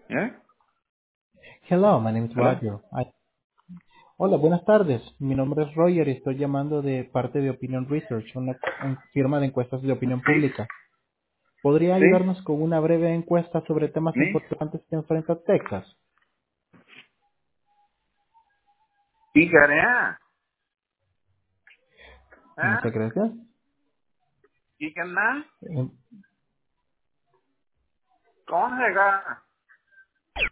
¿Eh? Hello, my name is ¿Aló? Roger. Hola, buenas tardes. Mi nombre es Roger y estoy llamando de parte de Opinion Research, una firma de encuestas de opinión Sí, pública. ¿Podría sí, ayudarnos con una breve encuesta sobre temas sí. importantes que enfrenta Texas? ¿Y qué haré? Muchas ¿Eh? gracias. ¿Y qué más? Eh, ¿Cómo se gana?